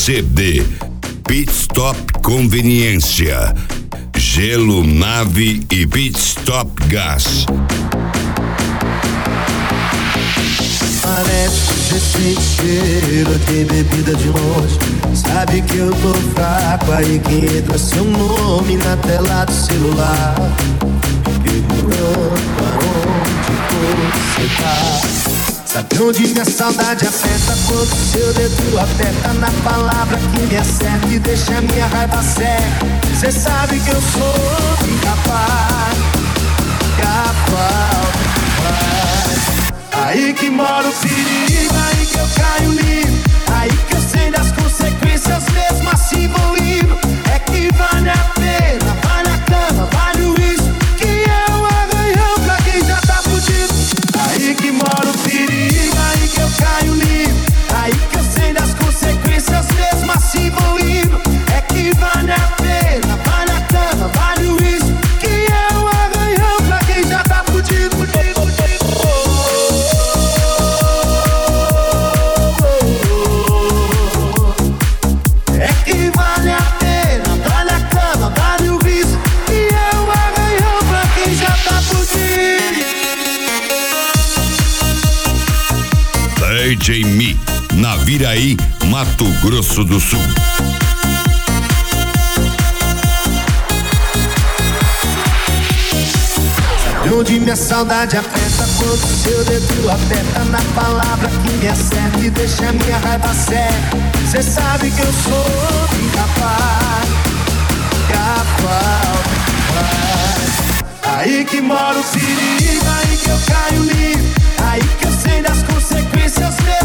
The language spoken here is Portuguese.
CD. Pit Stop Conveniência, Gelo Nave e Pit Stop Gás. Parece esse cheiro de bebida de longe. Sabe que eu tô fraco, aí que entra seu nome na tela do celular, procurando aonde você tá. Sabe onde minha saudade aperta quando seu dedo aperta na palavra que me acerta e deixa minha raiva cega. Cê sabe que eu sou incapaz, aí que mora o perigo, aí que eu caio livre, aí que eu sei das consequências, mesmo assim vou indo. É que vale a pena, vale a cama, vale o risco, que é um arranhão pra quem já tá fudido. Aí que mora o perigo, aí que eu caio livre, aí que eu sei das consequências, mesmo assim vou indo. É que vale a pena, vale a cama, vale o risco, que é um arranhão pra quem já tá fudido. DJ Mi, Naviraí, Mato Grosso do Sul. Sabe onde minha saudade aperta quando seu dedo aperta na palavra que me acerta e deixa minha raiva cega. Cê sabe que eu sou incapaz, aí que mora o perigo, aí que eu caio livre, aí que eu sei das consequências mesmo.